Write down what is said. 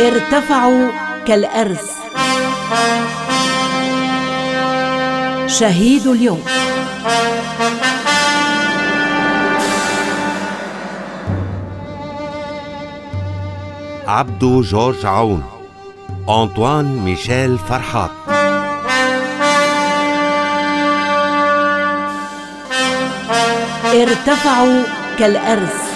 ارتفعوا كالأرز. شهيد اليوم. عبدو جورج عون، أنطوان ميشيل فرحات. ارتفعوا كالأرز.